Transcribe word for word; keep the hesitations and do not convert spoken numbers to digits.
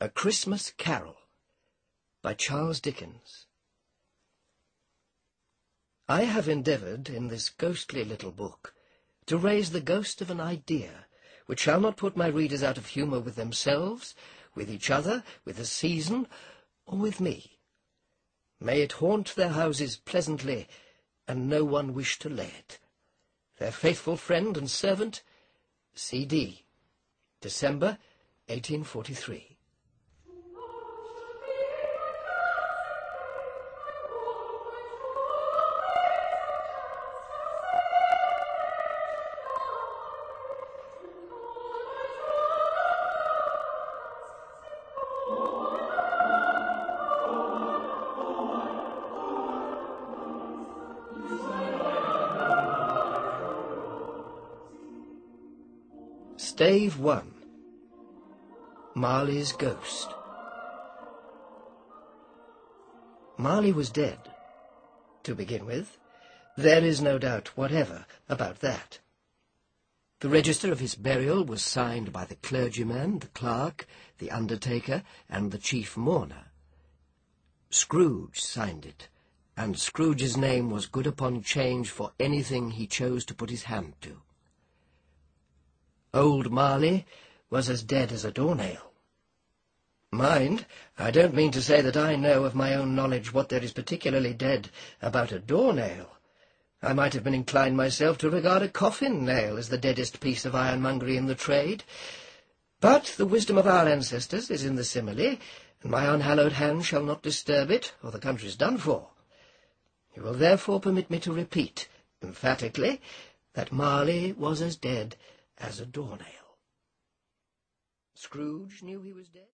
A Christmas Carol by Charles Dickens. I have endeavoured, in this ghostly little book, to raise the ghost of an idea, which shall not put my readers out of humour with themselves, with each other, with the season, or with me. May it haunt their houses pleasantly, and no one wish to lay it. Their faithful friend and servant, C D December, eighteen forty-three. Stave one. Marley's Ghost. Marley was dead, to begin with. There is no doubt whatever about that. The register of his burial was signed by the clergyman, the clerk, the undertaker, and the chief mourner. Scrooge signed it, and Scrooge's name was good upon change for anything he chose to put his hand to. Old Marley was as dead as a doornail. Mind, I don't mean to say that I know of my own knowledge what there is particularly dead about a doornail. I might have been inclined myself to regard a coffin-nail as the deadest piece of ironmongery in the trade. But the wisdom of our ancestors is in the simile, and my unhallowed hand shall not disturb it, or the country's done for. You will therefore permit me to repeat, emphatically, that Marley was as dead as a doornail. Scrooge knew he was dead.